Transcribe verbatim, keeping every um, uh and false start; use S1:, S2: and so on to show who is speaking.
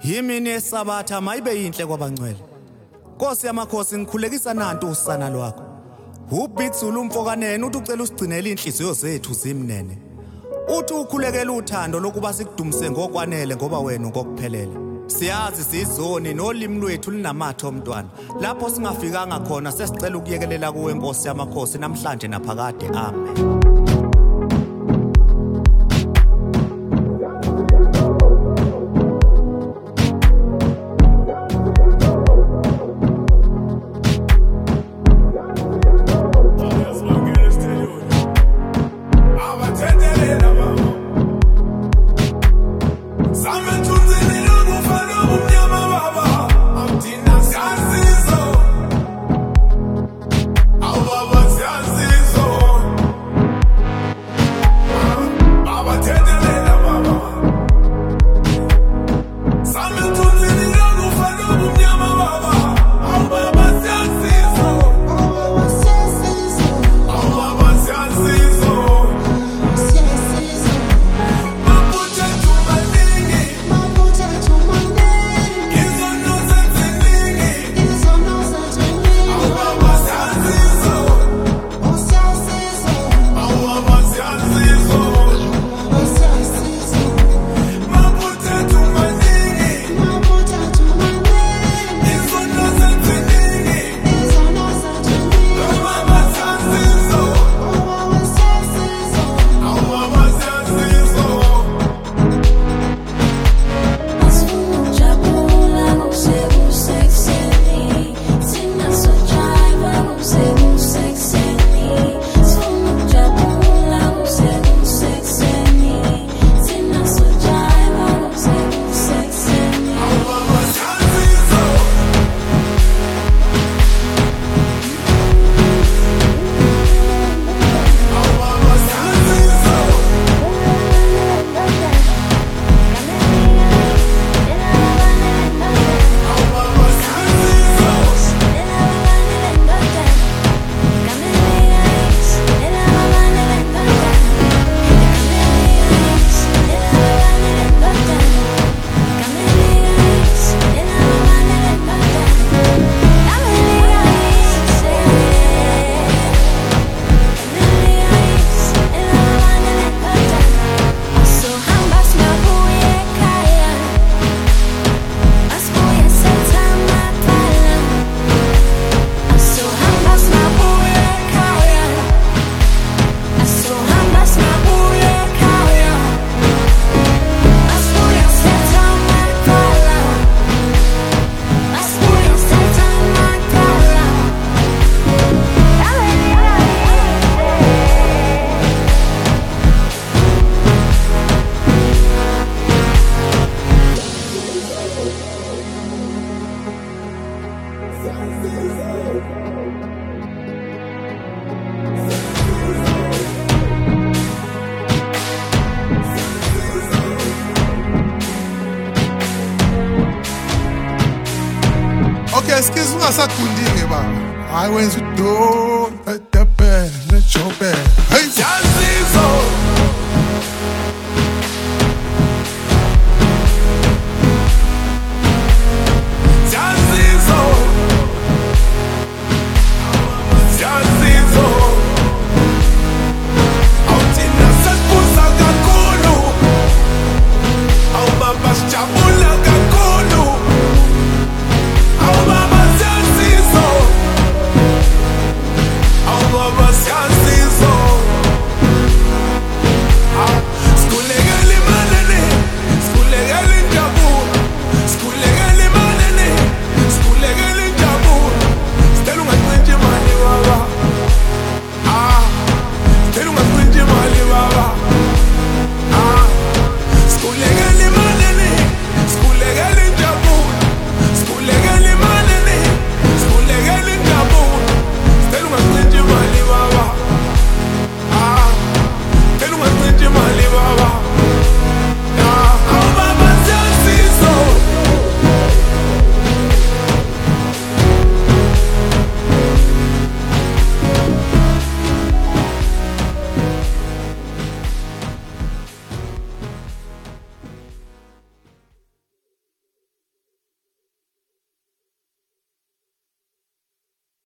S1: Yimini yesabatha mayibe yinhle kwabangcwele. Nkosi yamakhosi ngikhulekisa nantu usana lwakho. Ubhitsulu umfokanene uthi ucela usigcinele inhliziyo zethu zimnene. Uthi ukhulekela uthando lokuba sikudumise ngokwanele ngoba wena ngokuphelele. Siyazi sizoni nolimi lwethu linamathe omntwana. Lapho singafikanga khona sesicela ukuyekelela kuwe Nkosi yamakhosi namhlanje naphakade. Amen.
S2: Okay, excuse me, asa kundinge baba. Hayi wenza udo.